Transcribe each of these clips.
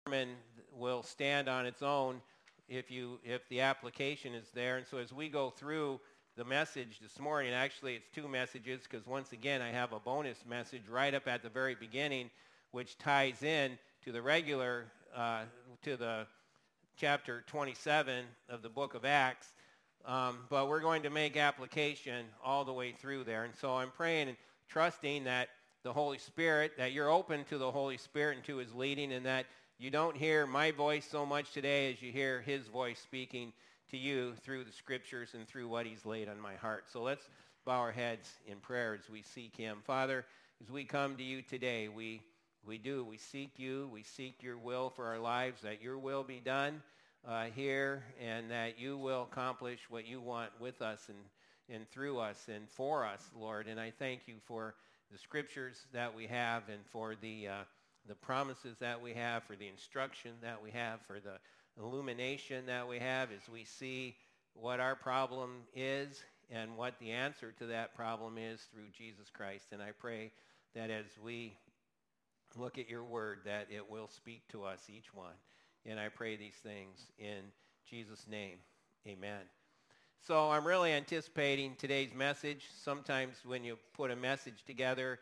sermon will stand on its own if the application is there. And so as we go through the message this morning, actually it's two messages, because once again I have a bonus message right up at the very beginning, which ties in to the regular, to the chapter 27 of the book of Acts. But we're going to make application all the way through there. And so I'm praying and trusting that the Holy Spirit, that you're open to the Holy Spirit and to his leading, and that you don't hear my voice so much today as you hear his voice speaking to you through the scriptures and through what he's laid on my heart. So let's bow our heads in prayer as we seek him. Father, as we come to you today, we seek you, we seek your will for our lives, that your will be done here, and that you will accomplish what you want with us and through us and for us, Lord. And I thank you for the scriptures that we have, and for the promises that we have, for the instruction that we have, for the illumination that we have as we see what our problem is and what the answer to that problem is through Jesus Christ. And I pray that as we look at your word, that it will speak to us, each one. And I pray these things in Jesus' name. Amen. So I'm really anticipating today's message. Sometimes when you put a message together,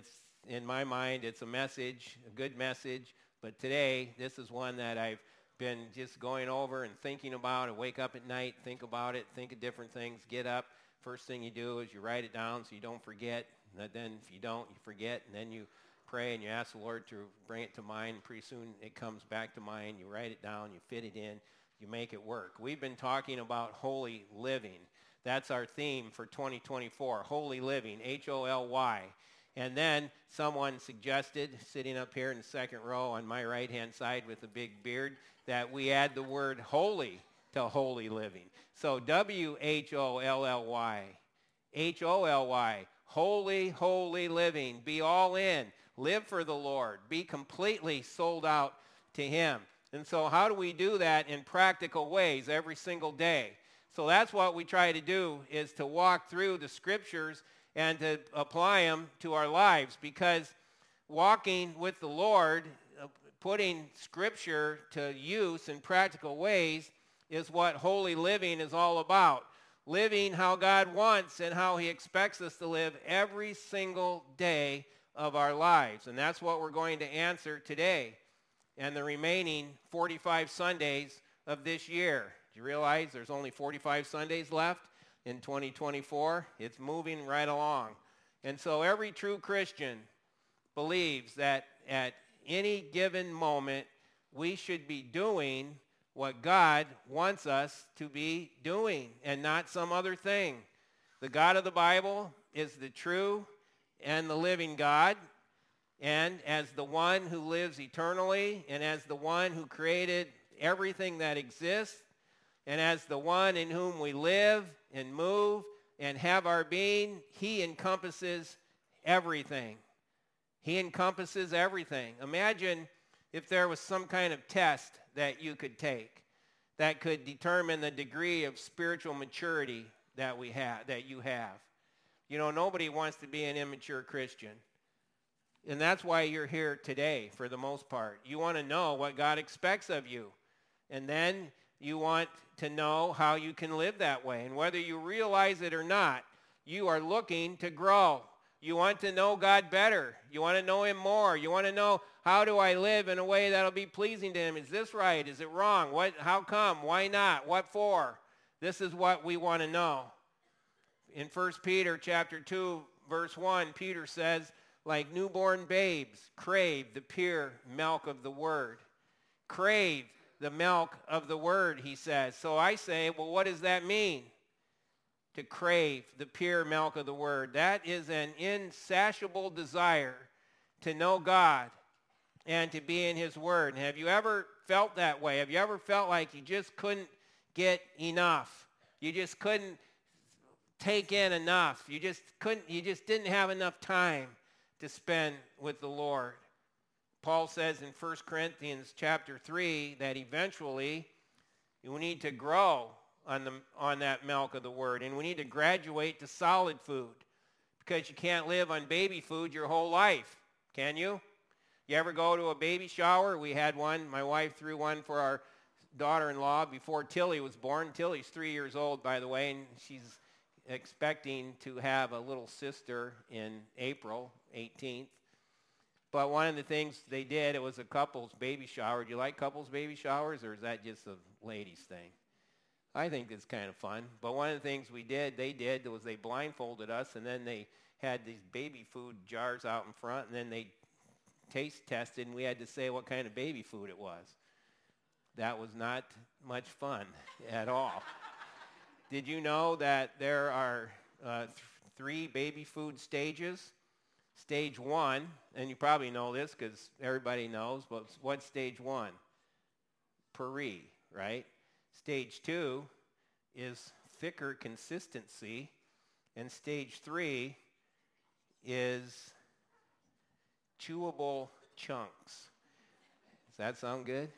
in my mind, it's a message, a good message. But today, this is one that I've been just going over and thinking about. I wake up at night, think about it, think of different things, get up. First thing you do is you write it down so you don't forget. And then if you don't, you forget. And then you pray and you ask the Lord to bring it to mind. And pretty soon it comes back to mind. You write it down, you fit it in, you make it work. We've been talking about holy living. That's our theme for 2024, holy living, H-O-L-Y. And then someone suggested, sitting up here in the second row on my right-hand side with a big beard, that we add the word holy to holy living. So W-H-O-L-L-Y, H-O-L-Y, holy, holy living. Be all in. Live for the Lord. Be completely sold out to him. And so how do we do that in practical ways every single day? So that's what we try to do, is to walk through the scriptures and to apply them to our lives, because walking with the Lord, putting scripture to use in practical ways, is what holy living is all about. Living how God wants and how he expects us to live every single day of our lives. And that's what we're going to answer today and the remaining 45 Sundays of this year. Do you realize there's only 45 Sundays left in 2024? It's moving right along. And so every true Christian believes that at any given moment we should be doing what God wants us to be doing and not some other thing. The God of the Bible is the true and the living God, and as the one who lives eternally, and as the one who created everything that exists, and as the one in whom we live and move and have our being, he encompasses everything. He encompasses everything. Imagine if there was some kind of test that you could take that could determine the degree of spiritual maturity that you have. You know, nobody wants to be an immature Christian. And that's why you're here today, for the most part. You want to know what God expects of you. And then you want to know how you can live that way. And whether you realize it or not, you are looking to grow. You want to know God better. You want to know him more. You want to know, how do I live in a way that'll be pleasing to him? Is this right? Is it wrong? How come? Why not? What for? This is what we want to know. In 1 Peter chapter 2, verse 1, Peter says, like newborn babes, crave the pure milk of the word. Crave the milk of the word, he says. So I say, well, what does that mean? To crave the pure milk of the word. That is an insatiable desire to know God and to be in his word. And have you ever felt that way? Have you ever felt like you just couldn't get enough? You just couldn't take in enough. You just didn't have enough time to spend with the Lord. Paul says in 1 Corinthians chapter 3 that eventually you need to grow on that milk of the word, and we need to graduate to solid food, because you can't live on baby food your whole life, can you? You ever go to a baby shower? We had one. My wife threw one for our daughter-in-law before Tilly was born. Tilly's 3 years old, by the way, and she's expecting to have a little sister in April 18th. But one of the things they did, it was a couple's baby shower. Do you like couple's baby showers, or is that just a ladies' thing? I think it's kind of fun. But one of the things they did was they blindfolded us, and then they had these baby food jars out in front, and then they taste tested, and we had to say what kind of baby food it was. That was not much fun at all. Did you know that there are 3 baby food stages? Stage 1, and you probably know this because everybody knows, but what's stage 1? Puree, right? Stage 2 is thicker consistency, and stage 3 is chewable chunks. Does that sound good?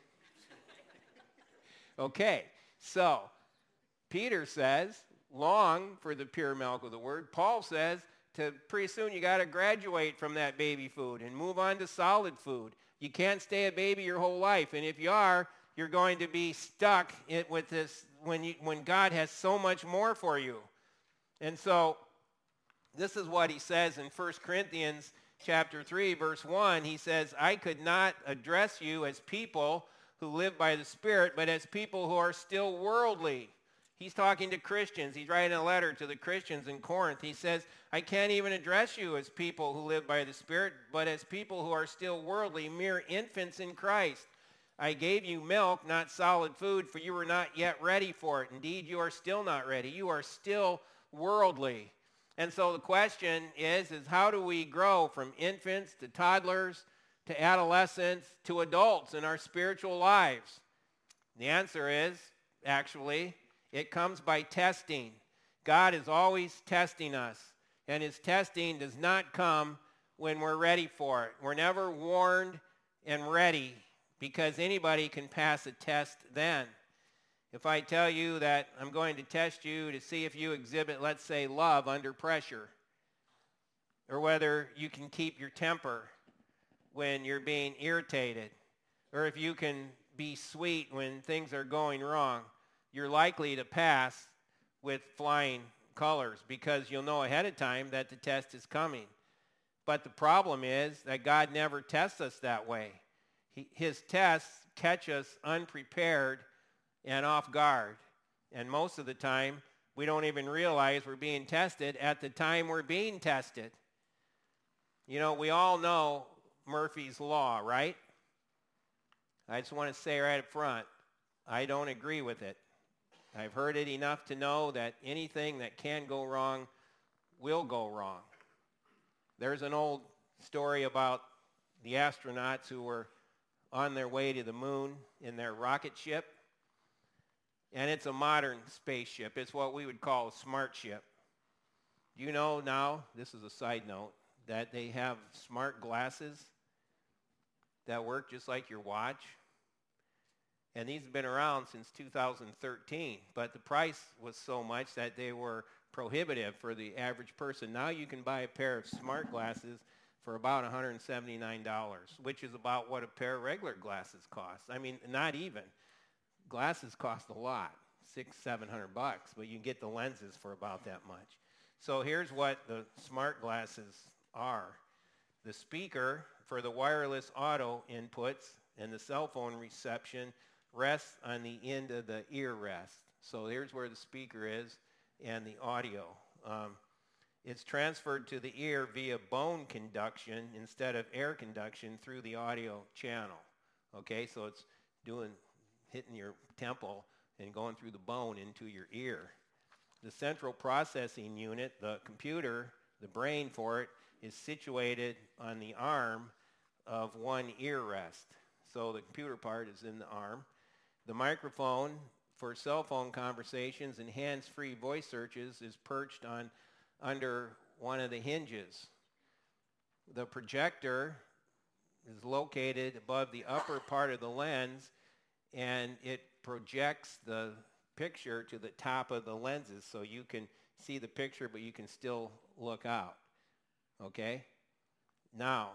Okay, so Peter says, long for the pure milk of the word. Paul says, pretty soon you got to graduate from that baby food and move on to solid food. You can't stay a baby your whole life, and if you are, you're going to be stuck with this when God has so much more for you. And so this is what he says in 1 Corinthians chapter 3, verse 1. He says, I could not address you as people who live by the Spirit, but as people who are still worldly. He's talking to Christians. He's writing a letter to the Christians in Corinth. He says, I can't even address you as people who live by the Spirit, but as people who are still worldly, mere infants in Christ. I gave you milk, not solid food, for you were not yet ready for it. Indeed, you are still not ready. You are still worldly. And so the question is how do we grow from infants to toddlers to adolescents to adults in our spiritual lives? The answer is, actually, it comes by testing. God is always testing us, and his testing does not come when we're ready for it. We're never warned and ready because anybody can pass a test then. If I tell you that I'm going to test you to see if you exhibit, let's say, love under pressure, or whether you can keep your temper when you're being irritated, or if you can be sweet when things are going wrong, you're likely to pass with flying colors because you'll know ahead of time that the test is coming. But the problem is that God never tests us that way. His tests catch us unprepared and off guard. And most of the time, we don't even realize we're being tested at the time we're being tested. You know, we all know Murphy's Law, right? I just want to say right up front, I don't agree with it. I've heard it enough to know that anything that can go wrong will go wrong. There's an old story about the astronauts who were on their way to the moon in their rocket ship. And it's a modern spaceship. It's what we would call a smart ship. Do you know now, this is a side note, that they have smart glasses that work just like your watch? And these have been around since 2013, but the price was so much that they were prohibitive for the average person. Now you can buy a pair of smart glasses for about $179, which is about what a pair of regular glasses cost. I mean, not even. Glasses cost a lot, $600-700, but you can get the lenses for about that much. So here's what the smart glasses are. The speaker for the wireless auto inputs and the cell phone reception rests on the end of the ear rest. So here's where the speaker is and the audio. It's transferred to the ear via bone conduction instead of air conduction through the audio channel. Okay, so it's hitting your temple and going through the bone into your ear. The central processing unit, the computer, the brain for it, is situated on the arm of one ear rest. So the computer part is in the arm. The microphone for cell phone conversations and hands-free voice searches is perched under one of the hinges. The projector is located above the upper part of the lens, and it projects the picture to the top of the lenses so you can see the picture, but you can still look out. Okay? Now,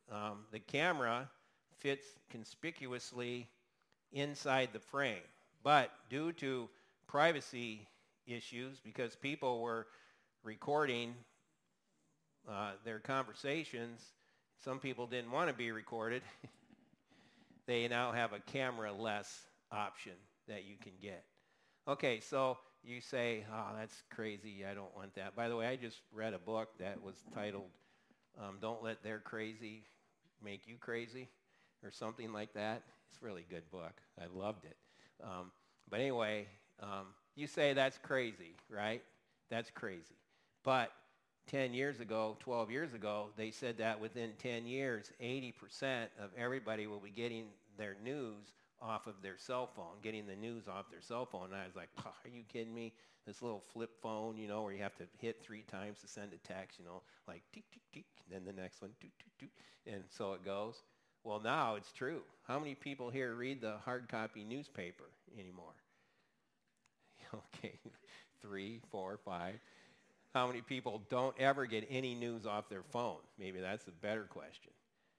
the camera fits conspicuously inside the frame. But due to privacy issues, because people were recording their conversations, some people didn't want to be recorded, they now have a camera-less option that you can get. Okay, so you say, oh, that's crazy, I don't want that. By the way, I just read a book that was titled, Don't Let Their Crazy Make You Crazy, or something like that. It's a really good book. I loved it. But anyway, you say that's crazy, right? That's crazy. But 10 years ago, 12 years ago, they said that within 10 years, 80% of everybody will be getting their news off of their cell phone, getting the news off their cell phone. And I was like, oh, are you kidding me? This little flip phone, where you have to hit 3 times to send a text, like tick, tick, tick, and then the next one, toot, toot, toot, and so it goes. Well, now it's true. How many people here read the hard copy newspaper anymore? Okay, 3, 4, 5. How many people don't ever get any news off their phone? Maybe that's a better question.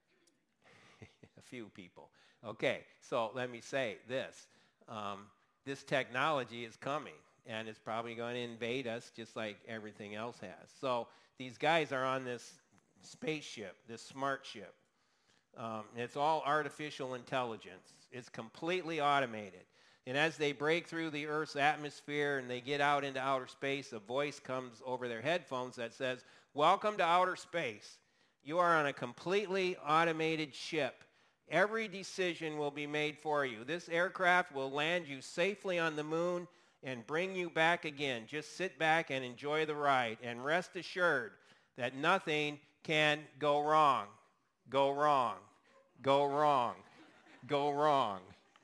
A few people. Okay, so let me say this. This technology is coming, and it's probably going to invade us just like everything else has. So these guys are on this spaceship, this smart ship. It's all artificial intelligence. It's completely automated. And as they break through the Earth's atmosphere and they get out into outer space, a voice comes over their headphones that says, "Welcome to outer space. You are on a completely automated ship. Every decision will be made for you. This aircraft will land you safely on the moon and bring you back again. Just sit back and enjoy the ride, and rest assured that nothing can go wrong. Go wrong. Go wrong. Go wrong."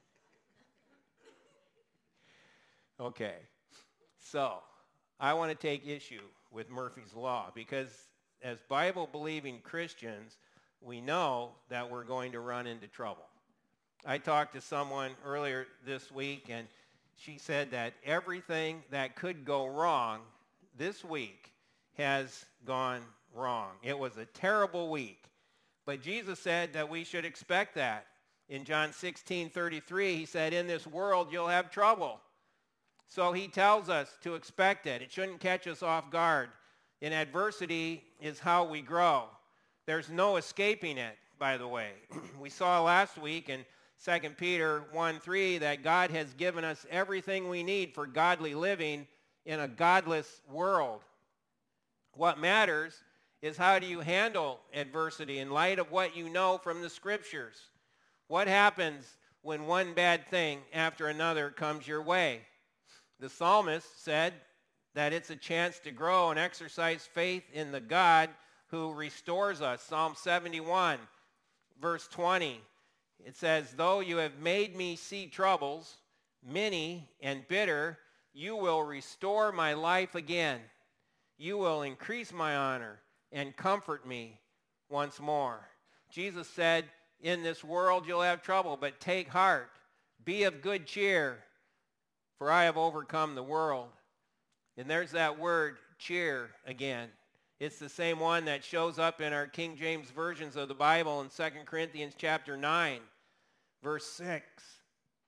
Okay, so I want to take issue with Murphy's Law because as Bible-believing Christians, we know that we're going to run into trouble. I talked to someone earlier this week, and she said that everything that could go wrong this week has gone wrong. It was a terrible week. But Jesus said that we should expect that. In John 16:33, he said, "In this world you'll have trouble." So he tells us to expect it. It shouldn't catch us off guard. And adversity is how we grow. There's no escaping it, by the way. We saw last week in 2 Peter 1:3 that God has given us everything we need for godly living in a godless world. What matters is how do you handle adversity in light of what you know from the Scriptures? What happens when one bad thing after another comes your way? The psalmist said that it's a chance to grow and exercise faith in the God who restores us. Psalm 71, verse 20, it says, "Though you have made me see troubles, many and bitter, you will restore my life again. You will increase my honor and comfort me once more." Jesus said, in this world you'll have trouble, but take heart. Be of good cheer, for I have overcome the world. And there's that word, cheer, again. It's the same one that shows up in our King James versions of the Bible in 2 Corinthians chapter 9, verse 6,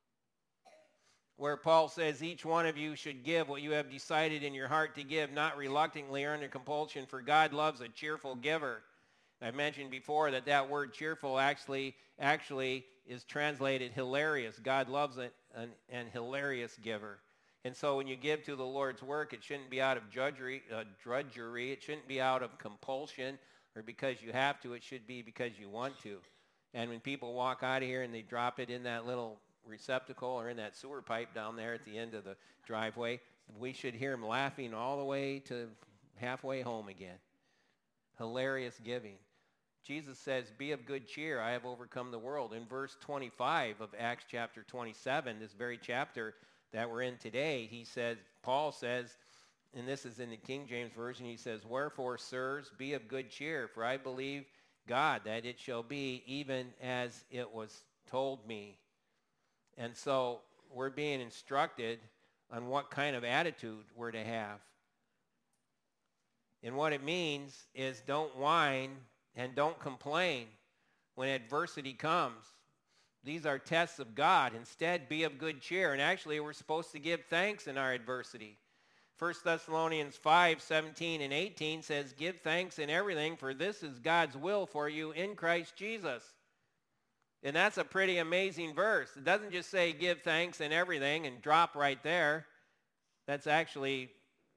where Paul says, "Each one of you should give what you have decided in your heart to give, not reluctantly or under compulsion, for God loves a cheerful giver." I've mentioned before that that word cheerful actually is translated hilarious. God loves an hilarious giver. And so when you give to the Lord's work, it shouldn't be out of drudgery. It shouldn't be out of compulsion or because you have to. It should be because you want to. And when people walk out of here and they drop it in that little receptacle or in that sewer pipe down there at the end of the driveway, we should hear them laughing all the way to halfway home again. Hilarious giving. Jesus says, "Be of good cheer, I have overcome the world." In verse 25 of Acts chapter 27, this very chapter that we're in today, Paul says, and this is in the King James Version, he says, "Wherefore, sirs, be of good cheer, for I believe God that it shall be even as it was told me." And so we're being instructed on what kind of attitude we're to have. And what it means is don't whine and don't complain. when adversity comes. These are tests of God. Instead, be of good cheer. And actually, we're supposed to give thanks in our adversity. 1 Thessalonians 5:17 and 18 says, give thanks in everything, for this is God's will for you in Christ Jesus. And that's a pretty amazing verse. It doesn't just say give thanks in everything and drop right there. That's actually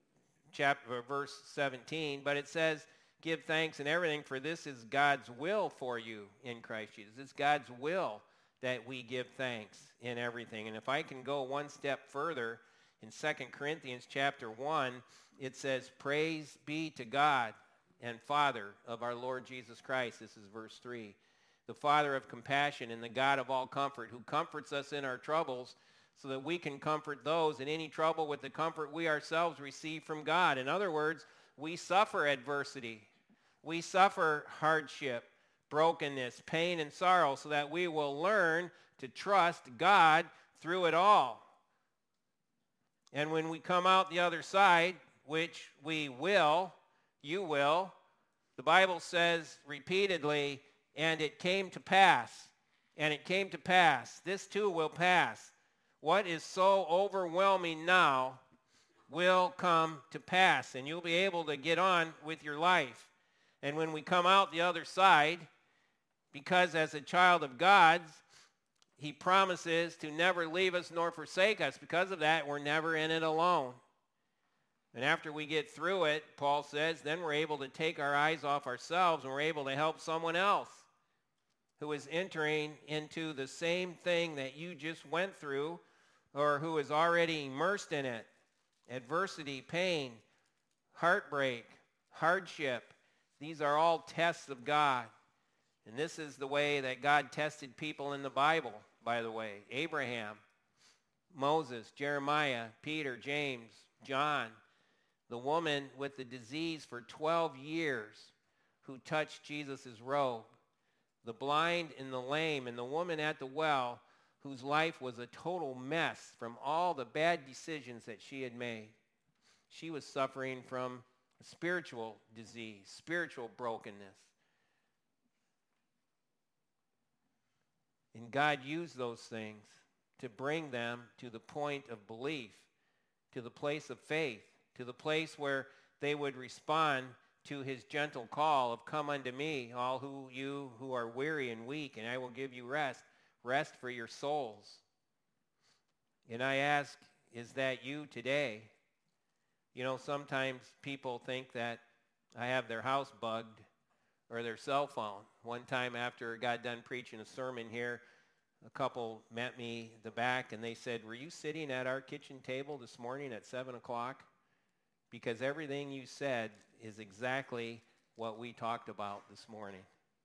verse 17. But it says, give thanks in everything, for this is God's will for you in Christ Jesus. It's God's will that we give thanks in everything. And if I can go one step further, in 2 Corinthians chapter 1, it says, praise be to God and Father of our Lord Jesus Christ. This is verse 3. The Father of compassion and the God of all comfort, who comforts us in our troubles, so that we can comfort those in any trouble with the comfort we ourselves receive from God. In other words, we suffer adversity. We suffer hardship, brokenness, pain, and sorrow, so that we will learn to trust God through it all. And when we come out the other side, which we will, you will, the Bible says repeatedly, and it came to pass, and it came to pass. This too will pass. What is so overwhelming now will come to pass, and you'll be able to get on with your life. And when we come out the other side, because as a child of God's, he promises to never leave us nor forsake us. Because of that, we're never in it alone. And after we get through it, Paul says, then we're able to take our eyes off ourselves and we're able to help someone else who is entering into the same thing that you just went through or who is already immersed in it. Adversity, pain, heartbreak, hardship. These are all tests of God. And this is the way that God tested people in the Bible, by the way. Abraham, Moses, Jeremiah, Peter, James, John, the woman with the disease for 12 years who touched Jesus' robe, the blind and the lame, and the woman at the well whose life was a total mess from all the bad decisions that she had made. She was suffering from a spiritual disease, spiritual brokenness. And God used those things to bring them to the point of belief, to the place of faith, to the place where they would respond to his gentle call of come unto me, all you who are weary and weak, and I will give you rest for your souls. And I ask, is that you today? You know, sometimes people think that I have their house bugged or their cell phone. One time after I got done preaching a sermon here, a couple met me at the back and they said, were you sitting at our kitchen table this morning at 7 o'clock? Because everything you said is exactly what we talked about this morning.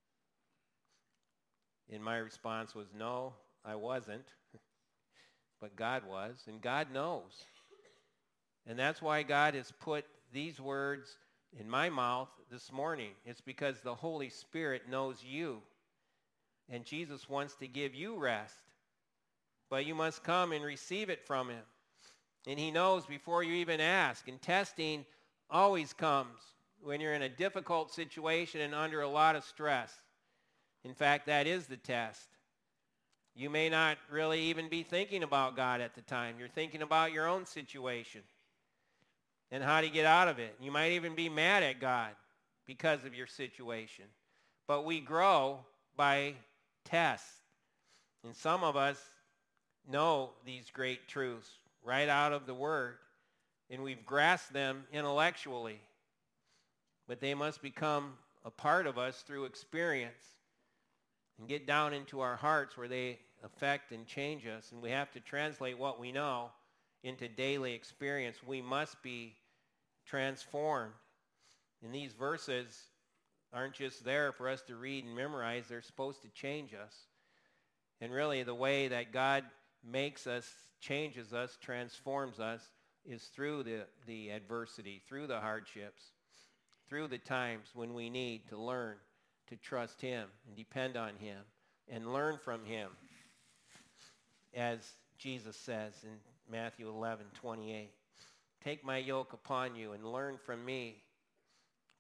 And my response was, no, I wasn't. But God was, and God knows. And that's why God has put these words in my mouth this morning. It's because the Holy Spirit knows you. And Jesus wants to give you rest. But you must come and receive it from him. And he knows before you even ask. And testing always comes when you're in a difficult situation and under a lot of stress. In fact, that is the test. You may not really even be thinking about God at the time. You're thinking about your own situation and how to get out of it. You might even be mad at God because of your situation. But we grow by tests. And some of us know these great truths right out of the Word, and we've grasped them intellectually. But they must become a part of us through experience and get down into our hearts where they affect and change us. And we have to translate what we know into daily experience. We must be transformed. And these verses aren't just there for us to read and memorize. They're supposed to change us. And really the way that God makes us, changes us, transforms us is through the adversity, through the hardships, through the times when we need to learn to trust him and depend on him and learn from him, as Jesus says in Matthew 11:28. Take my yoke upon you and learn from me,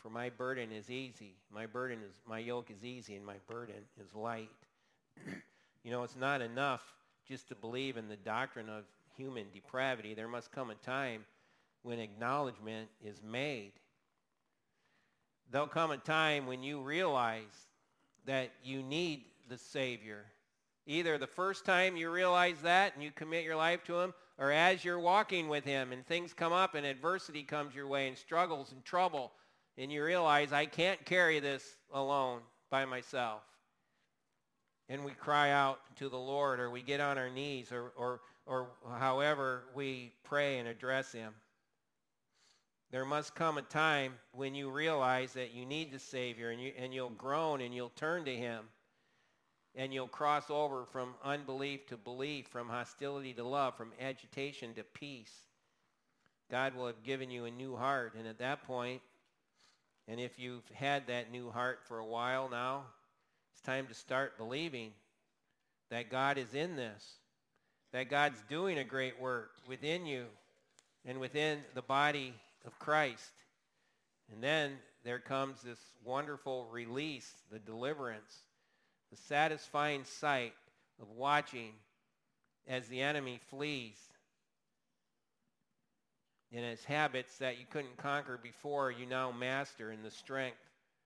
For my burden is easy. My yoke is easy and my burden is light. You know, it's not enough just to believe in the doctrine of human depravity. There must come a time when acknowledgement is made. There'll come a time when you realize that you need the Savior. Either the first time you realize that and you commit your life to him, or as you're walking with him and things come up and adversity comes your way and struggles and trouble, and you realize, I can't carry this alone by myself. And we cry out to the Lord, or we get on our knees, or however we pray and address him. There must come a time when you realize that you need the Savior, and you'll groan and you'll turn to him, and you'll cross over from unbelief to belief, from hostility to love, from agitation to peace. God will have given you a new heart, and at that point, and if you've had that new heart for a while now, it's time to start believing that God is in this, that God's doing a great work within you and within the body of Christ. And then there comes this wonderful release, the deliverance, the satisfying sight of watching as the enemy flees. And his habits that you couldn't conquer before, you now master in the strength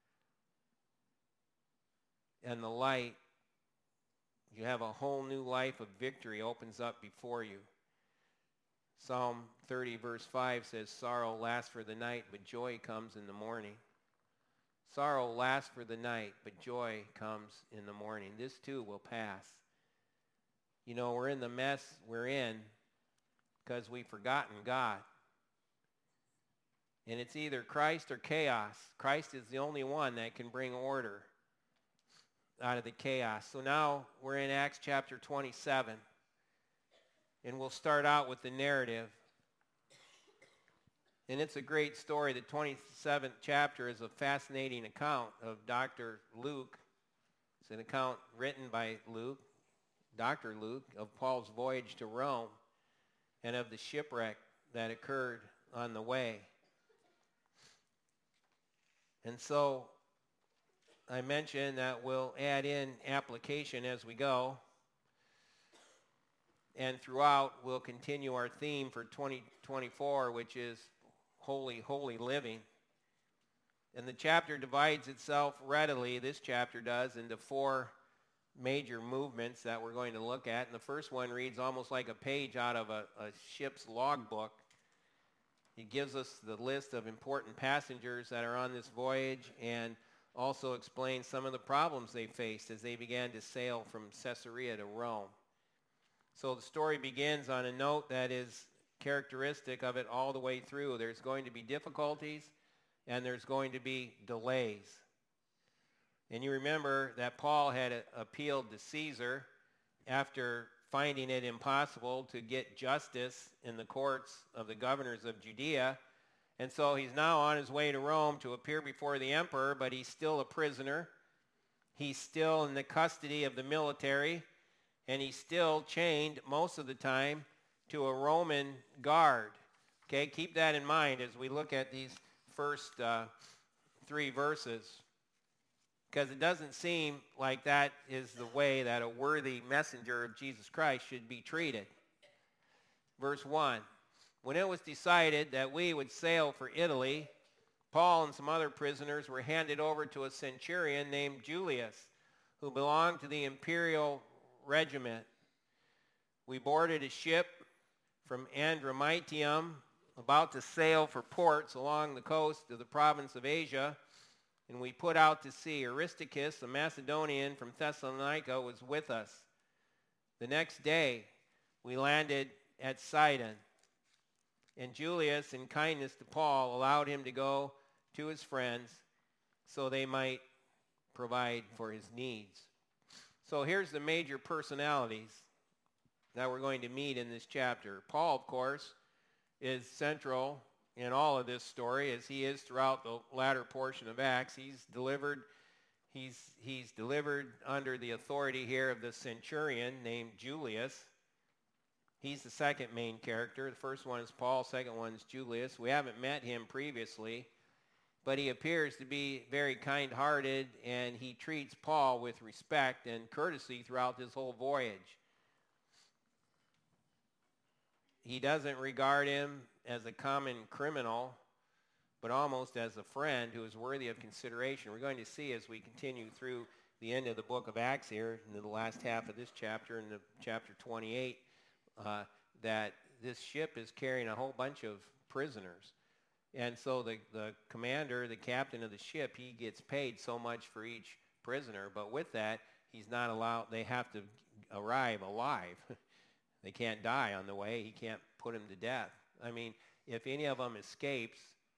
and the light. You have a whole new life of victory opens up before you. Psalm 30 verse 5 says, sorrow lasts for the night, but joy comes in the morning. Sorrow lasts for the night, but joy comes in the morning. This too will pass. You know, we're in the mess we're in because we've forgotten God. And it's either Christ or chaos. Christ is the only one that can bring order out of the chaos. So now we're in Acts chapter 27. And we'll start out with the narrative. And it's a great story. The 27th chapter is a fascinating account of Dr. Luke. It's an account written by Luke, Dr. Luke, of Paul's voyage to Rome and of the shipwreck that occurred on the way. And so I mentioned that we'll add in application as we go. And throughout, we'll continue our theme for 2024, which is holy, holy living. And the chapter divides itself readily, this chapter does, into four major movements that we're going to look at. And the first one reads almost like a page out of a ship's logbook. It gives us the list of important passengers that are on this voyage and also explains some of the problems they faced as they began to sail from Caesarea to Rome. So the story begins on a note that is characteristic of it all the way through. There's going to be difficulties and there's going to be delays. And you remember that Paul had appealed to Caesar after finding it impossible to get justice in the courts of the governors of Judea. And so he's now on his way to Rome to appear before the emperor, but he's still a prisoner. He's still in the custody of the military, and he's still chained most of the time to a Roman guard. Okay, keep that in mind as we look at these first three verses, because it doesn't seem like that is the way that a worthy messenger of Jesus Christ should be treated. Verse 1, when it was decided that we would sail for Italy, Paul and some other prisoners were handed over to a centurion named Julius, who belonged to the imperial regiment. We boarded a ship from Adramyttium, about to sail for ports along the coast of the province of Asia, and we put out to sea. Aristarchus, a Macedonian from Thessalonica, was with us. The next day, we landed at Sidon, and Julius, in kindness to Paul, allowed him to go to his friends so they might provide for his needs. So here's the major personalities that we're going to meet in this chapter. Paul, of course, is central in all of this story, as he is throughout the latter portion of Acts. He's delivered under the authority here of the centurion named Julius. He's the second main character. The first one is Paul, second one is Julius. We haven't met him previously. but he appears to be very kind-hearted, and he treats Paul with respect and courtesy throughout this whole voyage. He doesn't regard him as a common criminal, but almost as a friend who is worthy of consideration. We're going to see as we continue through the end of the book of Acts here, in the last half of this chapter, in the chapter 28, that this ship is carrying a whole bunch of prisoners. And so the commander, the captain of the ship, he gets paid so much for each prisoner, but with that, he's not allowed, they have to arrive alive. They can't die on the way. He can't put them to death. I mean, if any of them escapes,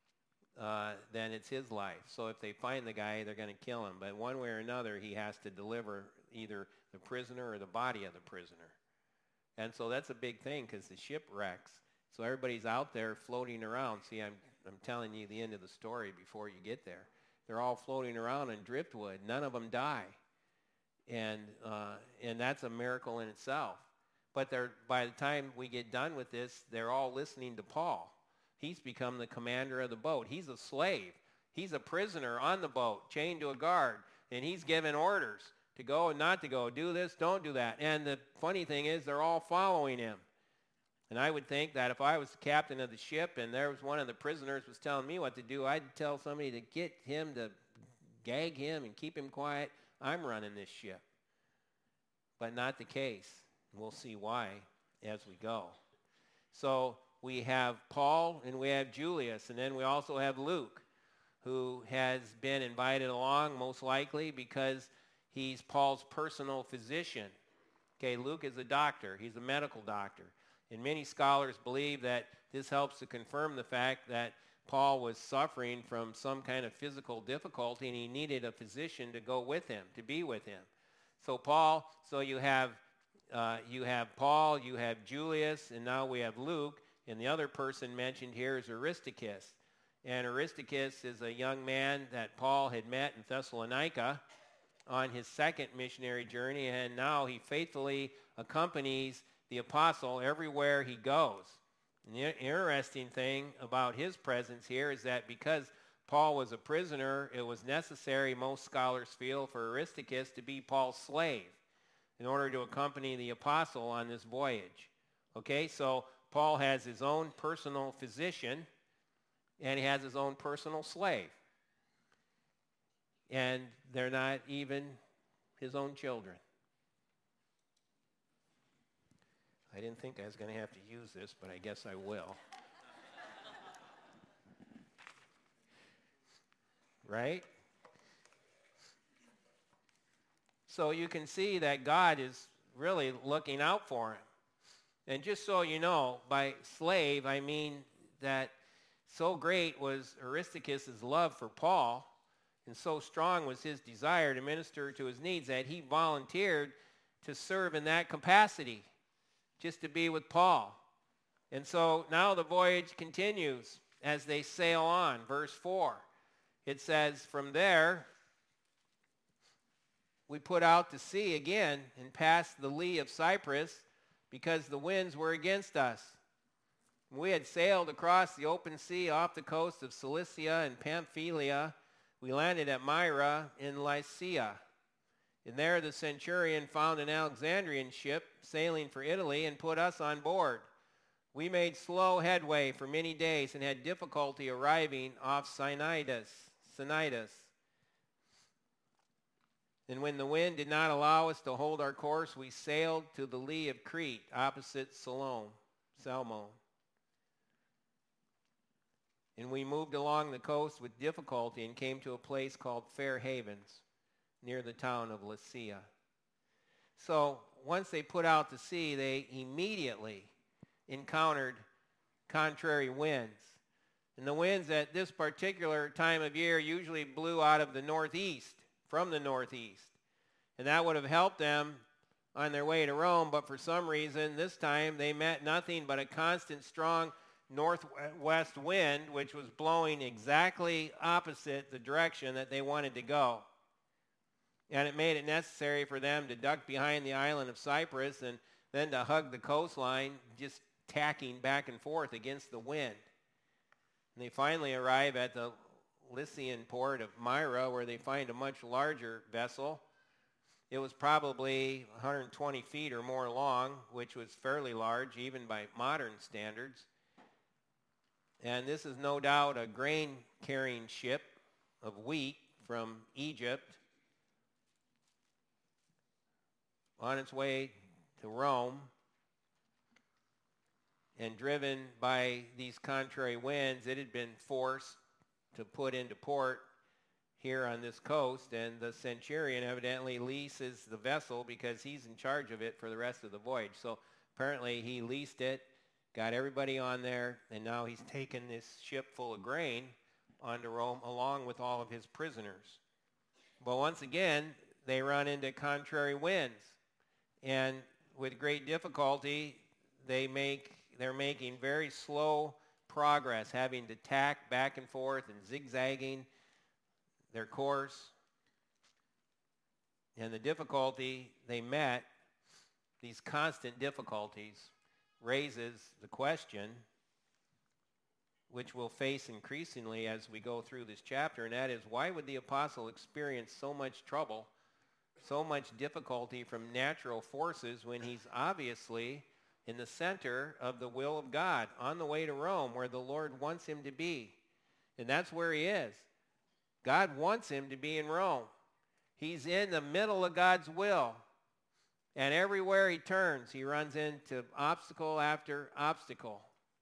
then it's his life. So if they find the guy, they're going to kill him. But one way or another, he has to deliver either the prisoner or the body of the prisoner. And so that's a big thing because the ship wrecks. So everybody's out there floating around. See, I'm telling you the end of the story before you get there. They're all floating around in driftwood. None of them die. And that's a miracle in itself. But by the time we get done with this, they're all listening to Paul. He's become the commander of the boat. He's a slave. He's a prisoner on the boat, chained to a guard, and he's given orders to go and not to go. Do this, don't do that. And the funny thing is they're all following him. And I would think that if I was the captain of the ship and there was one of the prisoners was telling me what to do, I'd tell somebody to get him, to gag him and keep him quiet. I'm running this ship. But not the case. We'll see why as we go. So we have Paul and we have Julius, and then we also have Luke, who has been invited along most likely because he's Paul's personal physician. Okay, Luke is a doctor. He's a medical doctor. And many scholars believe that this helps to confirm the fact that Paul was suffering from some kind of physical difficulty and he needed a physician to go with him, to be with him. So you have Paul, you have Julius, and now we have Luke, and the other person mentioned here is Aristarchus. And Aristarchus is a young man that Paul had met in Thessalonica on his second missionary journey, and now he faithfully accompanies the apostle everywhere he goes. And the interesting thing about his presence here is that because Paul was a prisoner, it was necessary, most scholars feel, for Aristarchus to be Paul's slave in order to accompany the apostle on this voyage. Okay, so Paul has his own personal physician, and he has his own personal slave. And they're not even his own children. I didn't think I was going to have to use this, but I guess I will. Right? So you can see that God is really looking out for him. And just so you know, by slave, I mean that so great was Aristarchus' love for Paul, and so strong was his desire to minister to his needs that he volunteered to serve in that capacity, just to be with Paul. And so now the voyage continues as they sail on. Verse 4, it says, from there we put out to sea again and passed the lee of Cyprus because the winds were against us. We had sailed across the open sea off the coast of Cilicia and Pamphylia. We landed at Myra in Lycia. And there the centurion found an Alexandrian ship sailing for Italy and put us on board. We made slow headway for many days and had difficulty arriving off Cnidus. And when the wind did not allow us to hold our course, we sailed to the lee of Crete, opposite Salmone. And we moved along the coast with difficulty and came to a place called Fair Havens, near the town of Lasea. So once they put out to sea, they immediately encountered contrary winds. And the winds at this particular time of year usually blew out of the northeast, from the northeast. And that would have helped them on their way to Rome, but for some reason this time they met nothing but a constant strong northwest wind, which was blowing exactly opposite the direction that they wanted to go. And it made it necessary for them to duck behind the island of Cyprus and then to hug the coastline, just tacking back and forth against the wind. And they finally arrive at the Lycian port of Myra, where they find a much larger vessel. It was probably 120 feet or more long, which was fairly large even by modern standards. And this is no doubt a grain-carrying ship of wheat from Egypt on its way to Rome, and driven by these contrary winds, it had been forced to put into port here on this coast, and the centurion evidently leases the vessel because he's in charge of it for the rest of the voyage. So apparently he leased it, got everybody on there, and now he's taken this ship full of grain onto Rome along with all of his prisoners. But once again, they run into contrary winds, and with great difficulty, they're making very slow progress, having to tack back and forth and zigzagging their course. And the difficulty they met, these constant difficulties, raises the question, which we'll face increasingly as we go through this chapter, and that is, why would the apostle experience so much trouble, so much difficulty from natural forces when he's obviously in the center of the will of God, on the way to Rome, where the Lord wants him to be? And that's where he is. God wants him to be in Rome. He's in the middle of God's will. And everywhere he turns, he runs into obstacle after obstacle.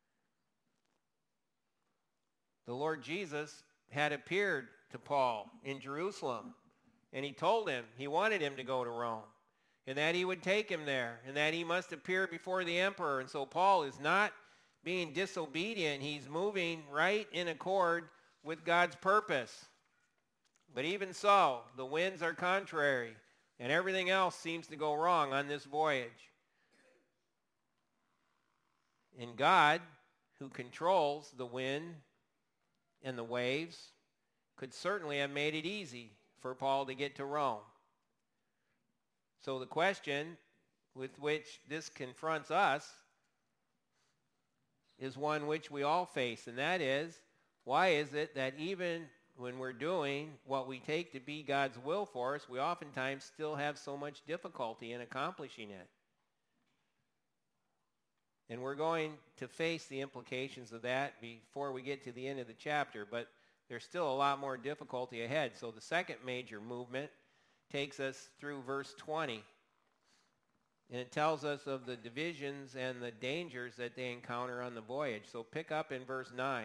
The Lord Jesus had appeared to Paul in Jerusalem, and he told him he wanted him to go to Rome, and that he would take him there, and that he must appear before the emperor. And so Paul is not being disobedient. He's moving right in accord with God's purpose. But even so, the winds are contrary, and everything else seems to go wrong on this voyage. And God, who controls the wind and the waves, could certainly have made it easy for Paul to get to Rome. So the question with which this confronts us is one which we all face, and that is, why is it that even when we're doing what we take to be God's will for us, we oftentimes still have so much difficulty in accomplishing it? And we're going to face the implications of that before we get to the end of the chapter, but there's still a lot more difficulty ahead. So the second major movement takes us through verse 20. And it tells us of the divisions and the dangers that they encounter on the voyage. So pick up in verse 9.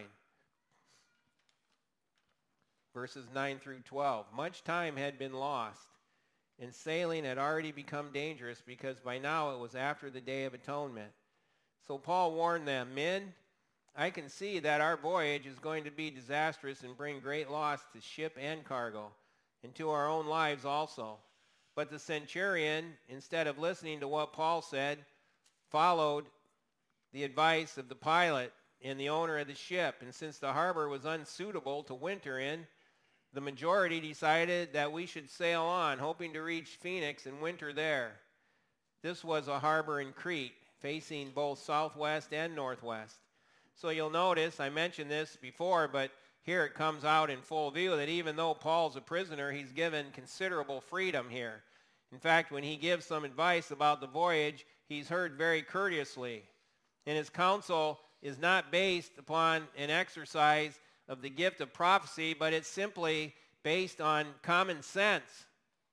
Verses 9 through 12. Much time had been lost, and sailing had already become dangerous because by now it was after the Day of Atonement. So Paul warned them, "Men, I can see that our voyage is going to be disastrous and bring great loss to ship and cargo, and to our own lives also." But the centurion, instead of listening to what Paul said, followed the advice of the pilot and the owner of the ship. And since the harbor was unsuitable to winter in, the majority decided that we should sail on, hoping to reach Phoenix and winter there. This was a harbor in Crete, facing both southwest and northwest. So you'll notice, I mentioned this before, but here it comes out in full view that even though Paul's a prisoner, he's given considerable freedom here. In fact, when he gives some advice about the voyage, he's heard very courteously. And his counsel is not based upon an exercise of the gift of prophecy, but it's simply based on common sense.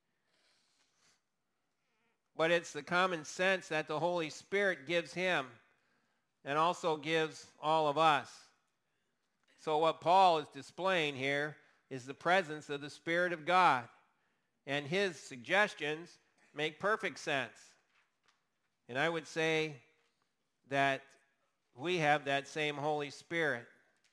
But it's the common sense that the Holy Spirit gives him and also gives all of us. So what Paul is displaying here is the presence of the Spirit of God, and his suggestions make perfect sense. And I would say that we have that same Holy Spirit.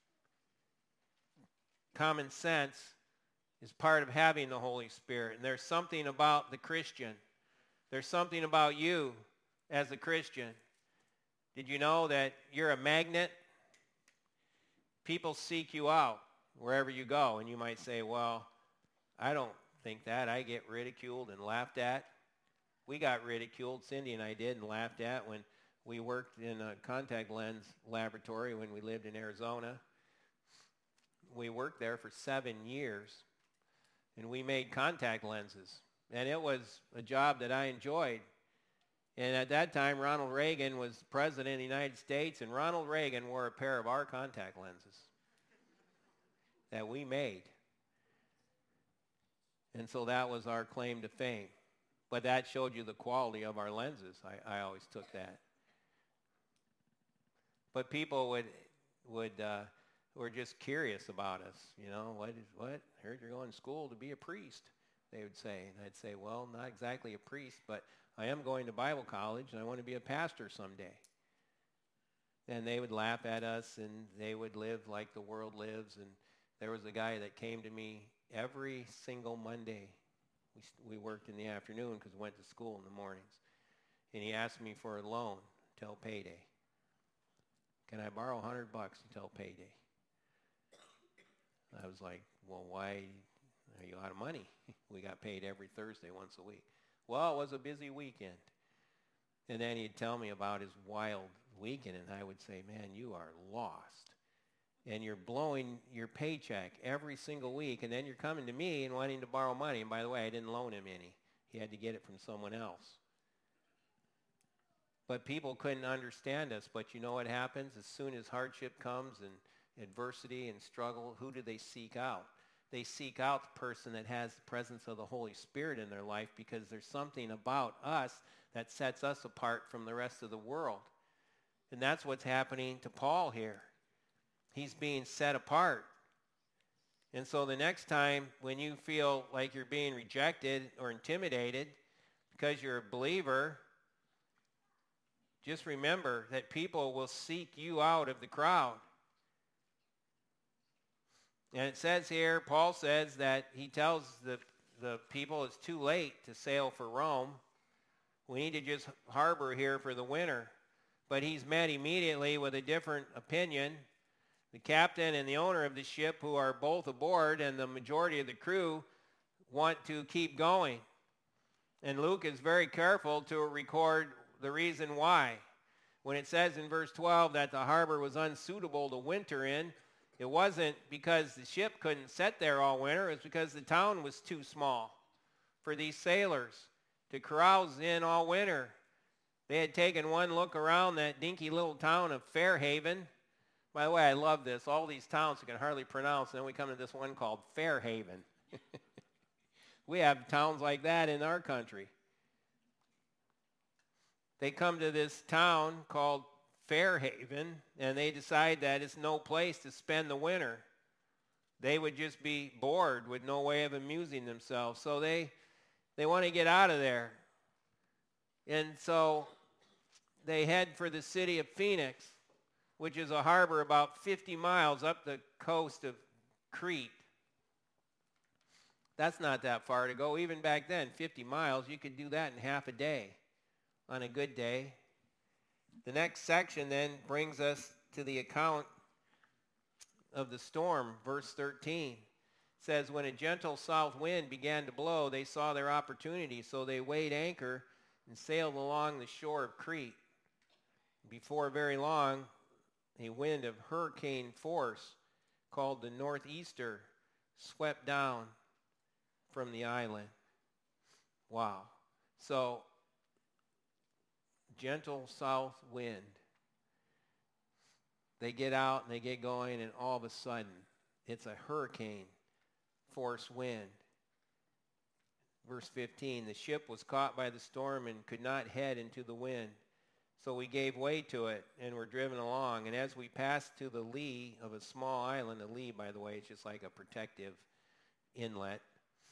Common sense is part of having the Holy Spirit. And there's something about the Christian. There's something about you as a Christian. Did you know that you're a magnet? People seek you out wherever you go. And you might say, well, I don't think that. I get ridiculed and laughed at. We got ridiculed, Cindy and I did, and laughed at when we worked in a contact lens laboratory when we lived in Arizona. we worked there for 7 years, and we made contact lenses. And it was a job that I enjoyed. And at that time, Ronald Reagan was president of the United States, and Ronald Reagan wore a pair of our contact lenses that we made. And so that was our claim to fame. But that showed you the quality of our lenses. I always took that. But people were just curious about us. You know, what? Heard you're going to school to be a priest, they would say. And I'd say, well, not exactly a priest, but I am going to Bible college, and I want to be a pastor someday. And they would laugh at us, and they would live like the world lives. And there was a guy that came to me every single Monday. We worked in the afternoon because we went to school in the mornings. And he asked me for a loan until payday. Can I borrow $100 until payday? I was like, well, why are you out of money? We got paid every Thursday once a week. Well, it was a busy weekend. And then he'd tell me about his wild weekend, and I would say, man, you are lost. And you're blowing your paycheck every single week, and then you're coming to me and wanting to borrow money. And by the way, I didn't loan him any. He had to get it from someone else. But people couldn't understand us. But you know what happens? As soon as hardship comes and adversity and struggle, who do they seek out? They seek out the person that has the presence of the Holy Spirit in their life, because there's something about us that sets us apart from the rest of the world. And that's what's happening to Paul here. He's being set apart. And so the next time when you feel like you're being rejected or intimidated because you're a believer, just remember that people will seek you out of the crowd. And it says here, Paul says that he tells the people it's too late to sail for Rome. We need to just harbor here for the winter. But he's met immediately with a different opinion. The captain and the owner of the ship, who are both aboard, and the majority of the crew want to keep going. And Luke is very careful to record the reason why. When it says in verse 12 that the harbor was unsuitable to winter in, it wasn't because the ship couldn't sit there all winter. It was because the town was too small for these sailors to carouse in all winter. They had taken one look around that dinky little town of Fairhaven. By the way, I love this. All these towns you can hardly pronounce, and then we come to this one called Fairhaven. We have towns like that in our country. They come to this town called Fairhaven, and they decide that it's no place to spend the winter. They would just be bored with no way of amusing themselves. So they want to get out of there. And so they head for the city of Phoenix, which is a harbor about 50 miles up the coast of Crete. That's not that far to go. Even back then, 50 miles, you could do that in half a day on a good day. The next section then brings us to the account of the storm. Verse 13 says, when a gentle south wind began to blow, they saw their opportunity, so they weighed anchor and sailed along the shore of Crete. Before very long, a wind of hurricane force called the northeaster swept down from the island. Wow. So, gentle south wind. They get out and they get going, and all of a sudden, it's a hurricane force wind. Verse 15, the ship was caught by the storm and could not head into the wind. So we gave way to it and were driven along. And as we passed to the lee of a small island, a lee, by the way, it's just like a protective inlet.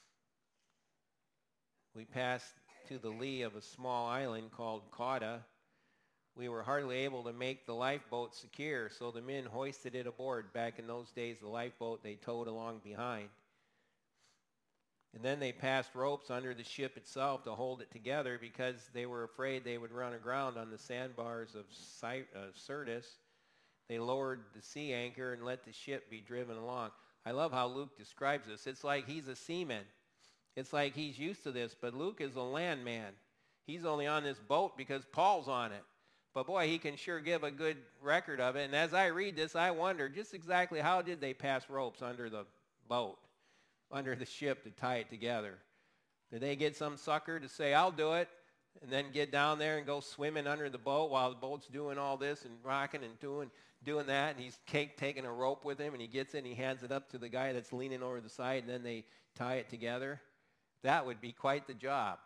We passed to the lee of a small island called Cauda. We were hardly able to make the lifeboat secure, so the men hoisted it aboard. Back in those days, the lifeboat they towed along behind. And then they passed ropes under the ship itself to hold it together because they were afraid they would run aground on the sandbars of Syrtis. They lowered the sea anchor and let the ship be driven along. I love how Luke describes this. It's like he's a seaman. It's like he's used to this, but Luke is a landman. He's only on this boat because Paul's on it. But boy, he can sure give a good record of it. And as I read this, I wonder just exactly how did they pass ropes under the boat, under the ship to tie it together? Did they get some sucker to say, I'll do it, and then get down there and go swimming under the boat while the boat's doing all this and rocking and doing that, and he's taking a rope with him, and he gets it and he hands it up to the guy that's leaning over the side, and then they tie it together? That would be quite the job.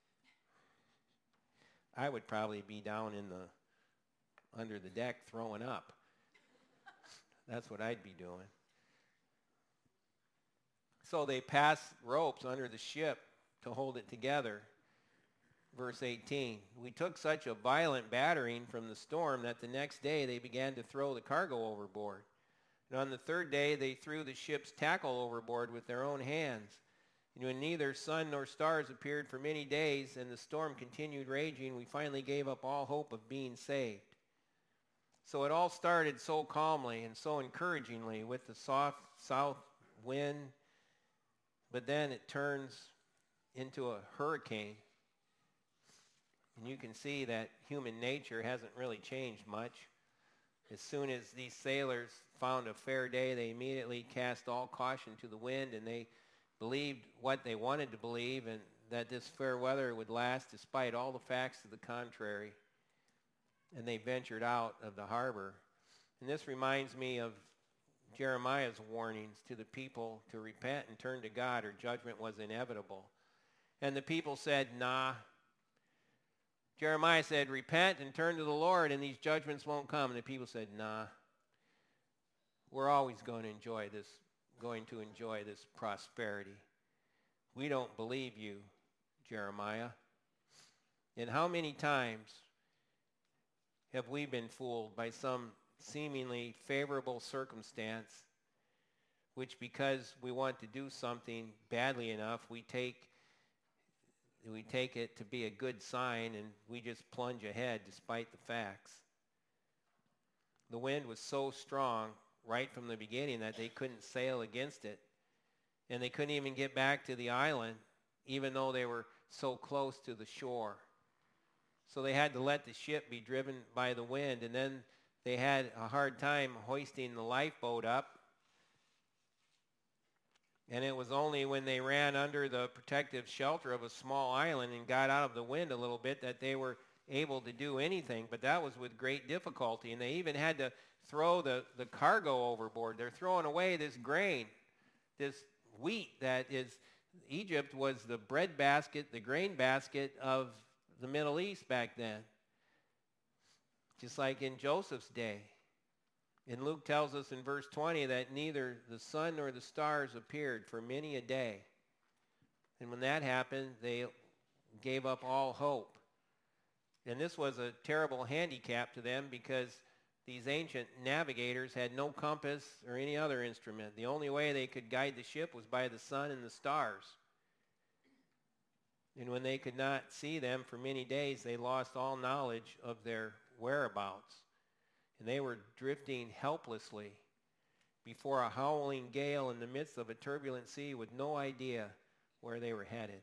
I would probably be down under the deck throwing up. That's what I'd be doing. So they pass ropes under the ship to hold it together. Verse 18, we took such a violent battering from the storm that the next day they began to throw the cargo overboard. And on the third day they threw the ship's tackle overboard with their own hands. And when neither sun nor stars appeared for many days and the storm continued raging, we finally gave up all hope of being saved. So it all started so calmly and so encouragingly with the soft south wind, but then it turns into a hurricane. And you can see that human nature hasn't really changed much. As soon as these sailors found a fair day, they immediately cast all caution to the wind, and they believed what they wanted to believe, and that this fair weather would last despite all the facts to the contrary. And they ventured out of the harbor. And this reminds me of Jeremiah's warnings to the people to repent and turn to God, or judgment was inevitable. And the people said, nah. Jeremiah said, repent and turn to the Lord, and these judgments won't come. And the people said, nah. We're always going to enjoy this prosperity. We don't believe you, Jeremiah. And how many times have we been fooled by some seemingly favorable circumstance, which because we want to do something badly enough, we take it to be a good sign, and we just plunge ahead despite the facts. The wind was so strong right from the beginning that they couldn't sail against it, and they couldn't even get back to the island, even though they were so close to the shore. So they had to let the ship be driven by the wind, and then they had a hard time hoisting the lifeboat up. And it was only when they ran under the protective shelter of a small island and got out of the wind a little bit that they were able to do anything. But that was with great difficulty. And they even had to throw the cargo overboard. They're throwing away this grain, this wheat that is, Egypt was the bread basket, the grain basket of the Middle East back then. Just like in Joseph's day. And Luke tells us in verse 20 that neither the sun nor the stars appeared for many a day. And when that happened, they gave up all hope. And this was a terrible handicap to them because these ancient navigators had no compass or any other instrument. The only way they could guide the ship was by the sun and the stars. And when they could not see them for many days, they lost all knowledge of their whereabouts. And they were drifting helplessly before a howling gale in the midst of a turbulent sea with no idea where they were headed.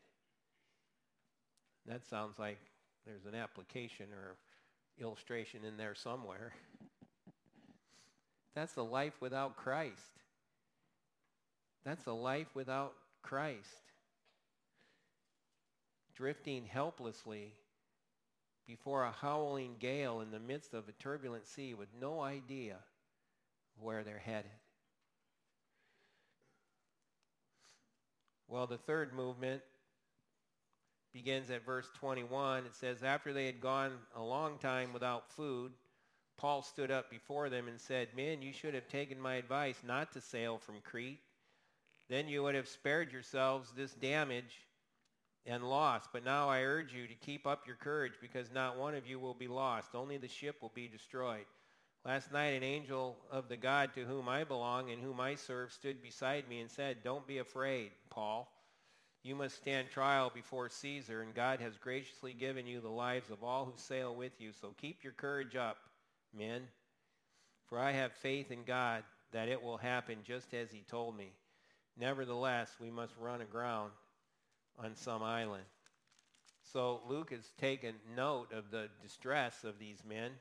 That sounds like there's an application or illustration in there somewhere. That's a life without Christ. That's a life without Christ. Drifting helplessly before a howling gale in the midst of a turbulent sea with no idea where they're headed. Well, the third movement begins at verse 21. It says, after they had gone a long time without food, Paul stood up before them and said, men, you should have taken my advice not to sail from Crete. Then you would have spared yourselves this damage and loss. But now I urge you to keep up your courage, because not one of you will be lost. Only the ship will be destroyed. Last night an angel of the God to whom I belong and whom I serve stood beside me and said, don't be afraid, Paul. You must stand trial before Caesar, and God has graciously given you the lives of all who sail with you. So keep your courage up, men. For I have faith in God that it will happen just as he told me. Nevertheless, we must run aground on some island. So Luke has taken note of the distress of these men.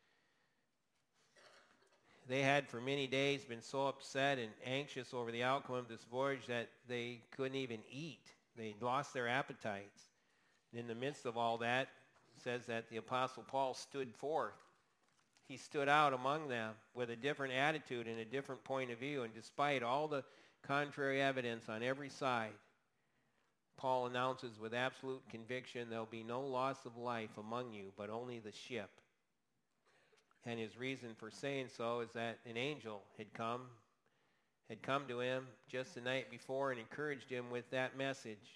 They had for many days been so upset and anxious over the outcome of this voyage that they couldn't even eat. They lost their appetites. And in the midst of all that, it says that the Apostle Paul stood forth. He stood out among them with a different attitude and a different point of view. And despite all the contrary evidence on every side, Paul announces with absolute conviction, there'll be no loss of life among you, but only the ship. And his reason for saying so is that an angel had come to him just the night before and encouraged him with that message.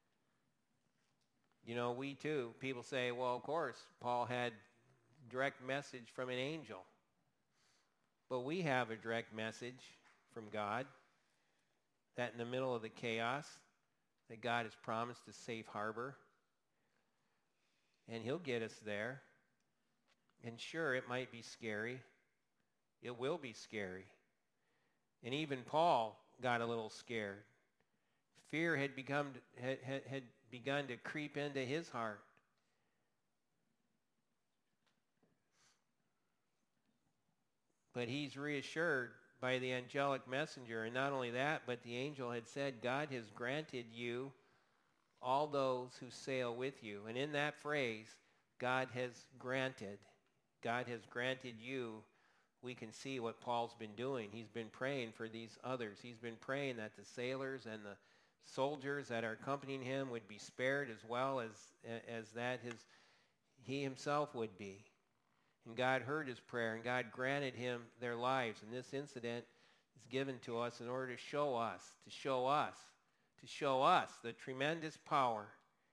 You know, we too, people say, well, of course, Paul had direct message from an angel. But we have a direct message from God that in the middle of the chaos, that God has promised a safe harbor. And he'll get us there. And sure, it might be scary. It will be scary. And even Paul got a little scared. Fear had begun to creep into his heart. But he's reassured by the angelic messenger. And not only that, but the angel had said, God has granted you all those who sail with you. And in that phrase, God has granted you. We can see what Paul's been doing. He's been praying for these others. He's been praying that the sailors and the soldiers that are accompanying him would be spared as well as that he himself would be. And God heard his prayer, and God granted him their lives. And this incident is given to us in order to show us the tremendous power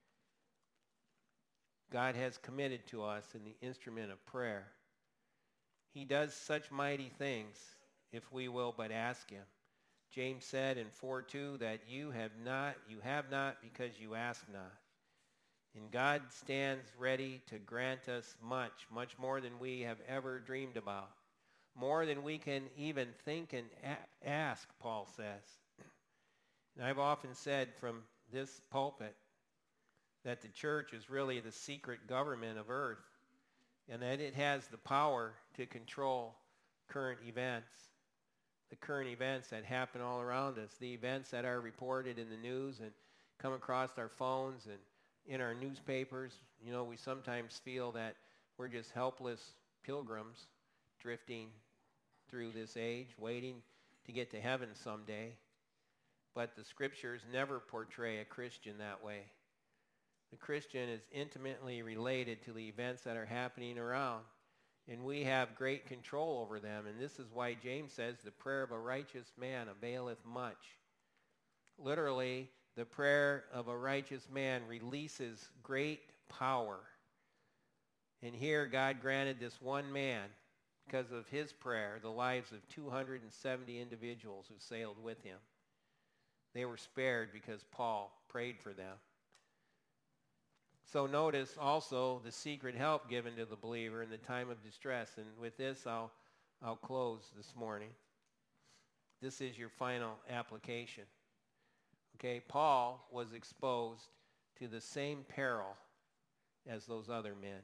God has committed to us in the instrument of prayer. He does such mighty things if we will but ask him. James said in 4:2 that you have not because you ask not. And God stands ready to grant us much, much more than we have ever dreamed about. More than we can even think and ask, Paul says. And I've often said from this pulpit that the church is really the secret government of earth, and that it has the power to control current events, the current events that happen all around us, the events that are reported in the news and come across our phones and in our newspapers. You know, we sometimes feel that we're just helpless pilgrims drifting through this age, waiting to get to heaven someday. But the scriptures never portray a Christian that way. The Christian is intimately related to the events that are happening around, and we have great control over them. And this is why James says the prayer of a righteous man availeth much. Literally, the prayer of a righteous man releases great power. And here God granted this one man, because of his prayer, the lives of 270 individuals who sailed with him. They were spared because Paul prayed for them. So notice also the secret help given to the believer in the time of distress. And with this, I'll close this morning. This is your final application. Okay, Paul was exposed to the same peril as those other men.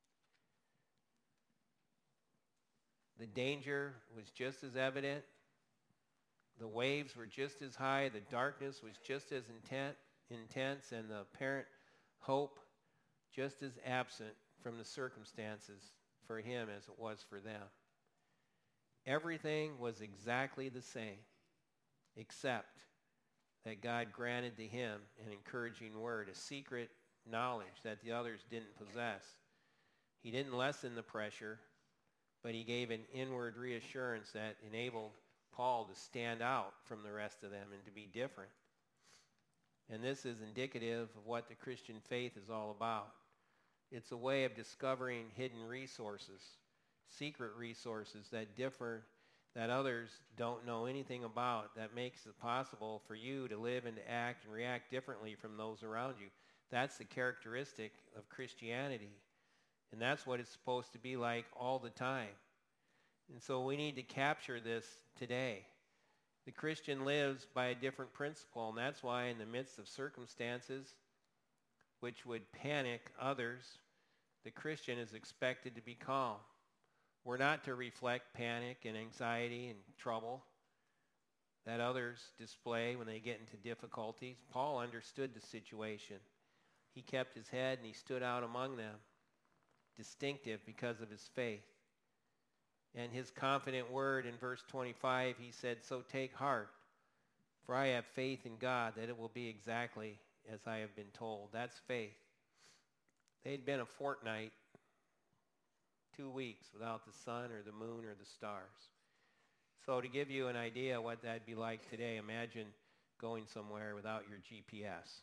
The danger was just as evident. The waves were just as high. The darkness was just as intense, and the apparent hope just as absent from the circumstances for him as it was for them. Everything was exactly the same, except that God granted to him an encouraging word, a secret knowledge that the others didn't possess. He didn't lessen the pressure, but he gave an inward reassurance that enabled Paul to stand out from the rest of them and to be different. And this is indicative of what the Christian faith is all about. It's a way of discovering hidden resources, secret resources that differ, that others don't know anything about, that makes it possible for you to live and to act and react differently from those around you. That's the characteristic of Christianity. And that's what it's supposed to be like all the time. And so we need to capture this today. The Christian lives by a different principle, and that's why in the midst of circumstances, which would panic others, the Christian is expected to be calm. We're not to reflect panic and anxiety and trouble that others display when they get into difficulties. Paul understood the situation. He kept his head and he stood out among them, distinctive because of his faith. And his confident word in verse 25, he said, "So take heart, for I have faith in God that it will be exactly as I have been told." That's faith. They'd been a fortnight, 2 weeks without the sun or the moon or the stars. So to give you an idea what that'd be like today, imagine going somewhere without your GPS.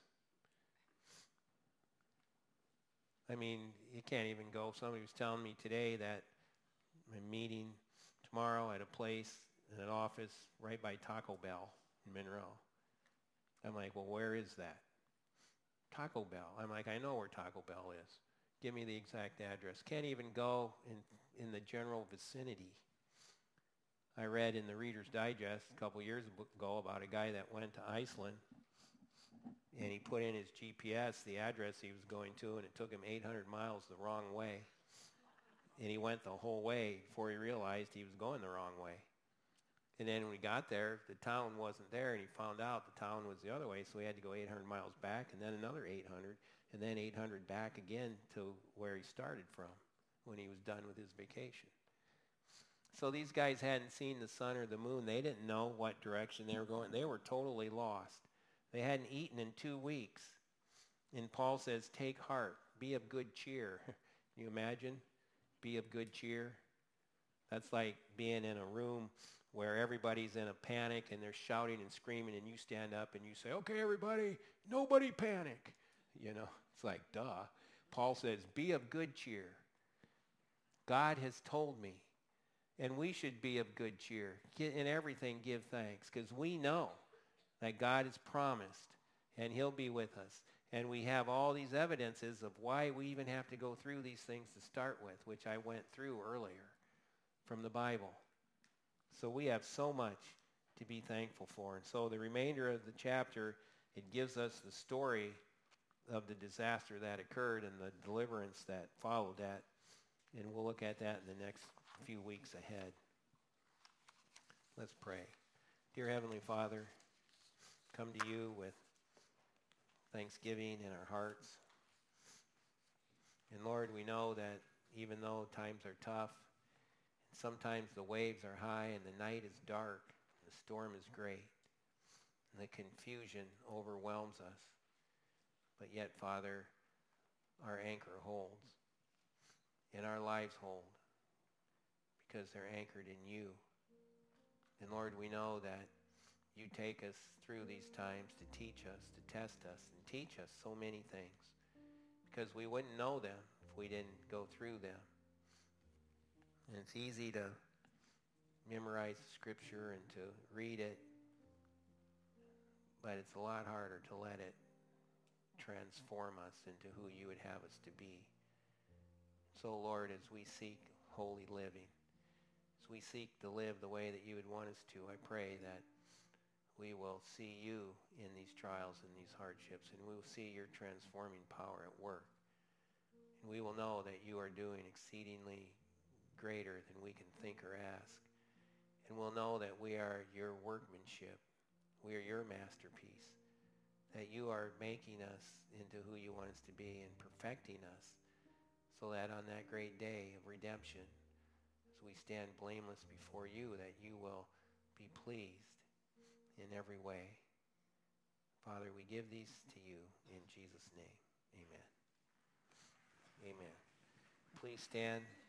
I mean, you can't even go. Somebody was telling me today that I'm meeting tomorrow at a place, in an office right by Taco Bell in Monroe. I'm like, well, where is that? Taco Bell. I'm like, I know where Taco Bell is. Give me the exact address. Can't even go in the general vicinity. I read in the Reader's Digest a couple years ago about a guy that went to Iceland, and he put in his GPS the address he was going to, and it took him 800 miles the wrong way. And he went the whole way before he realized he was going the wrong way. And then when we got there, the town wasn't there, and he found out the town was the other way, so he had to go 800 miles back, and then another 800, and then 800 back again to where he started from when he was done with his vacation. So these guys hadn't seen the sun or the moon. They didn't know what direction they were going. They were totally lost. They hadn't eaten in 2 weeks. And Paul says, take heart, be of good cheer. Can you imagine? Be of good cheer. That's like being in a room where everybody's in a panic and they're shouting and screaming, and you stand up and you say, okay, everybody, nobody panic. You know, it's like, duh. Paul says, be of good cheer. God has told me. And we should be of good cheer. In everything, give thanks, because we know that God has promised, and he'll be with us. And we have all these evidences of why we even have to go through these things to start with, which I went through earlier from the Bible. So we have so much to be thankful for. And so the remainder of the chapter, it gives us the story of the disaster that occurred and the deliverance that followed that. And we'll look at that in the next few weeks ahead. Let's pray. Dear Heavenly Father, come to you with thanksgiving in our hearts. And Lord, we know that even though times are tough, and sometimes the waves are high and the night is dark, the storm is great, and the confusion overwhelms us. But yet, Father, our anchor holds, and our lives hold, because they're anchored in you. And Lord, we know that you take us through these times to teach us, to test us, and teach us so many things, because we wouldn't know them if we didn't go through them. And it's easy to memorize Scripture and to read it, but it's a lot harder to let it transform us into who you would have us to be. So, Lord, as we seek holy living, as we seek to live the way that you would want us to, I pray that we will see you in these trials and these hardships, and we will see your transforming power at work. And we will know that you are doing exceedingly greater than we can think or ask. And we'll know that we are your workmanship. We are your masterpiece. That you are making us into who you want us to be and perfecting us, so that on that great day of redemption, as we stand blameless before you, that you will be pleased in every way. Father, we give these to you in Jesus' name. Amen. Amen. Please stand.